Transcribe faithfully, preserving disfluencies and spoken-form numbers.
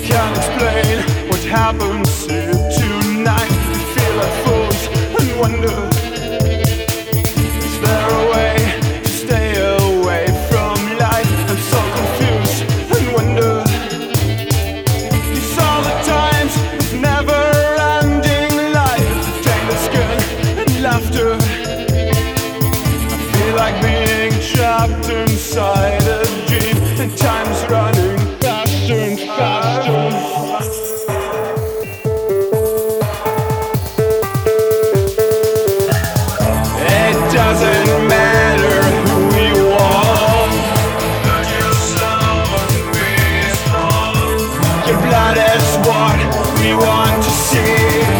Can't explain what happens here tonight. We feel like fools and wonder, is there a way to stay away from life? I'm so confused and wonder, these are the times of never-ending life, tainted skin and laughter. I feel like being trapped inside a dream, and time's running faster and faster. It doesn't matter who you are, but you're slow and we're slow. Your blood is what we want to see.